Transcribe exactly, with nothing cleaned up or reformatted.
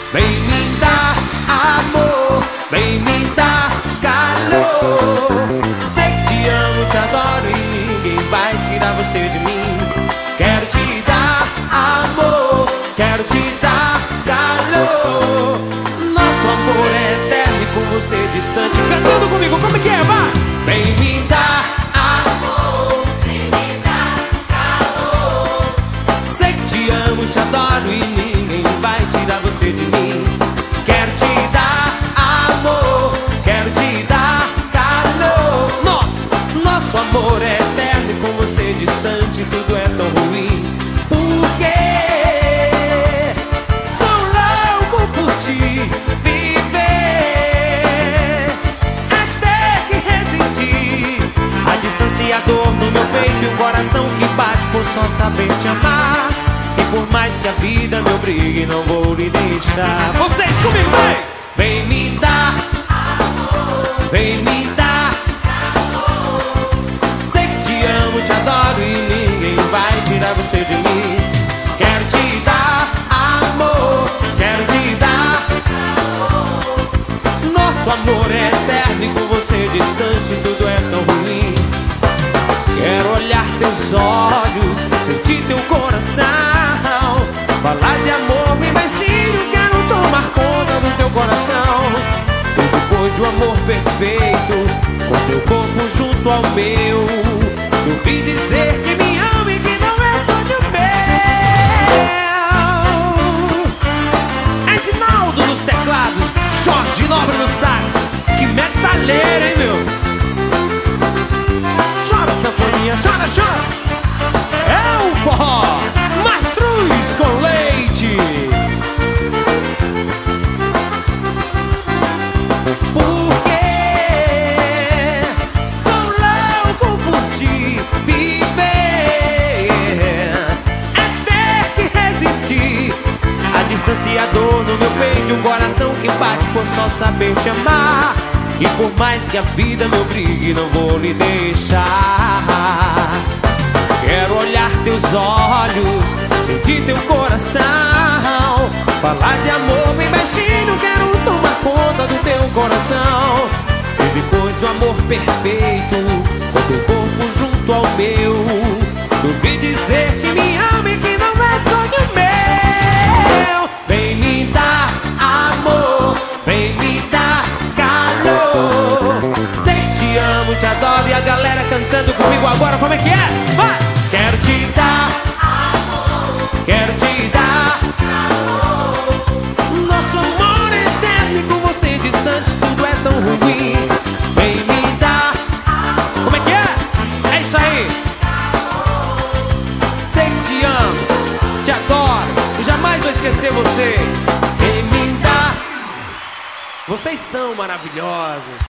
Vem me dar amor, vem me dar calor. Sei que te amo, te adoro e ninguém vai tirar você de mim. Quero te dar amor, quero te dar calor. Nosso amor é eterno e com você distante. Cantando comigo, como é que é? Vai! Vem me dar amor, vem me dar calor. Sei que te amo, te adoro e ninguém vai tirar você de mim. Quero te dar amor, quero te dar calor. Nosso, nosso amor é eterno e com você distante tudo é tão ruim. Porque sou louco por ti, viver até que resistir. A distância e a dor no meu peito e um coração que bate por só saber te amar. E por mais que a vida me obrigue, não vou lhe deixar. Vocês comigo, vem! Vem me dar amor, vem me dar calor. Sei que te amo, te adoro e ninguém vai tirar você de mim. Quero te dar amor, quero te dar calor. Nosso amor é eterno e com você distante tudo é tão ruim. Quero olhar teus olhos, sentir teu coração, falar de amor bem baixinho, quero tomar conta do teu coração. E depois do amor perfeito, com teu corpo junto ao meu, te ouvir dizer que me ama e que não é sonho meu. Edinaldo nos teclados, Jorge Nobre no sax. Que metalheira, hein, meu? Chora, sanfoninha, chora, chora. É o forró Mastruz com leite. Porque estou louco por te viver até que resistir. A distância e a dor no meu peito, um coração que bate por só saber te amar. E por mais que a vida me obrigue, não vou lhe deixar. Quero olhar teus olhos, sentir teu coração, falar de amor bem baixinho, quero tomar conta do teu coração. E depois do amor perfeito, com teu corpo junto ao meu, te ouvir dizer que me ama e que não é sonho meu. Vem me dar amor, vem me dar calor. Sei que te amo, te adoro e a galera cantando comigo agora, como é que é? Vai! Quero te dar amor, quero te dar calor. Nosso amor é eterno e com você distante tudo é tão ruim. Vem me dar amor, como é que é? É isso aí. Sei que te amo, te adoro e jamais vou esquecer vocês. Vem me dar. Vocês são maravilhosos.